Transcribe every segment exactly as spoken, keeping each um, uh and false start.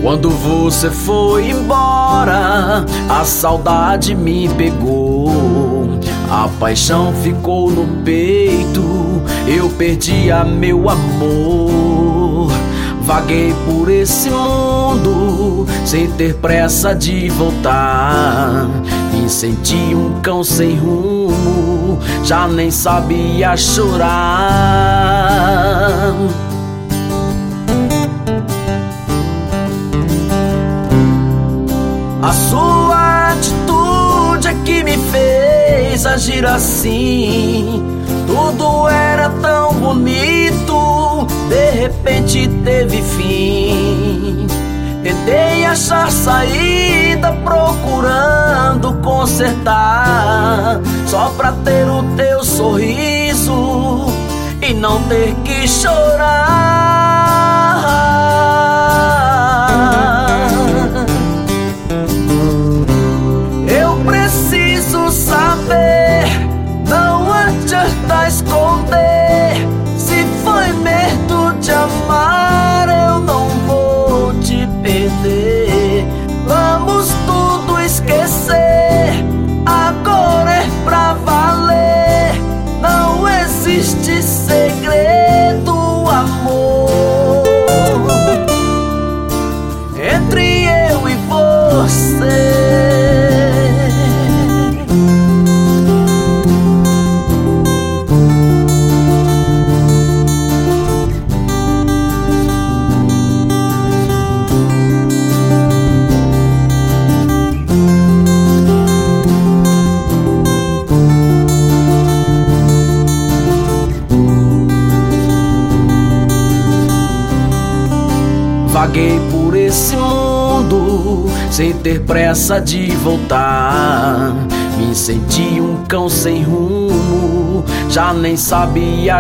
Quando você foi embora, a saudade me pegou, a paixão ficou no peito, eu perdi a meu amor. Vaguei por esse mundo sem ter pressa de voltar, me senti um cão sem rumo, já nem sabia chorar. A sua atitude é que me fez agir assim. Tudo era tão bonito, de repente teve fim. Tentei achar saída, procurando consertar, só pra ter o teu sorriso e não ter que chorar. Preciso saber, não adianta esconder. Se foi medo de amar, eu não vou te perder. Vamos tudo esquecer, agora é pra valer. Não existe segredo, amor, entre eu e você. Vaguei por esse mundo sem ter pressa de voltar, me senti um cão sem rumo, já nem sabia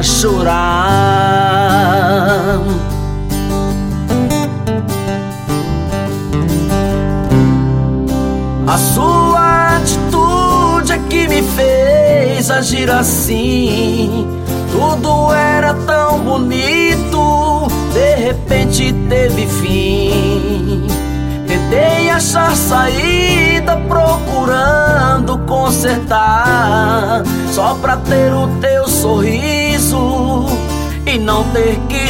chorar. A sua atitude é que me fez agir assim. Tudo era tão bonito, de repente teve fim. Tentei achar saída, procurando consertar, só pra ter o teu sorriso e não ter que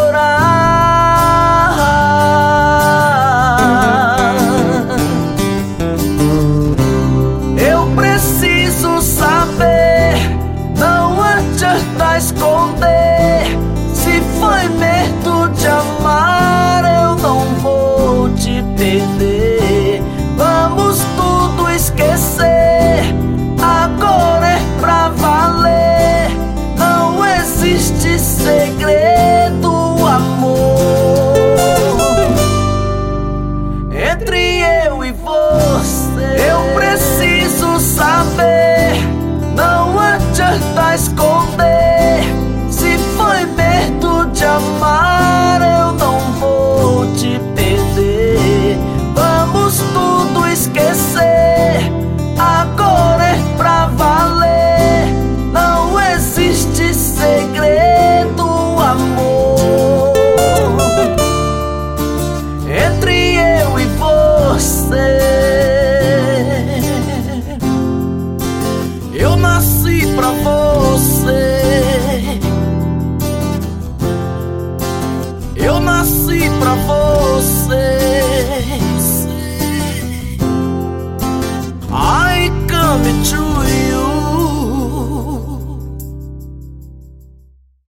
chorar. Eu preciso saber, não adianta esconder. Se foi medo de amar, eu não vou te perder. Vamos tudo esquecer, agora é pra valer. Não existe segredo, amor, entre eu e você. Eu preciso saber, não adianta esconder. Se foi medo de amar, eu não vou te perder. Vamos tudo esquecer, agora é pra valer. Não existe segredo, amor, entre eu e você. Eu nasci pra você, eu nasci pra você.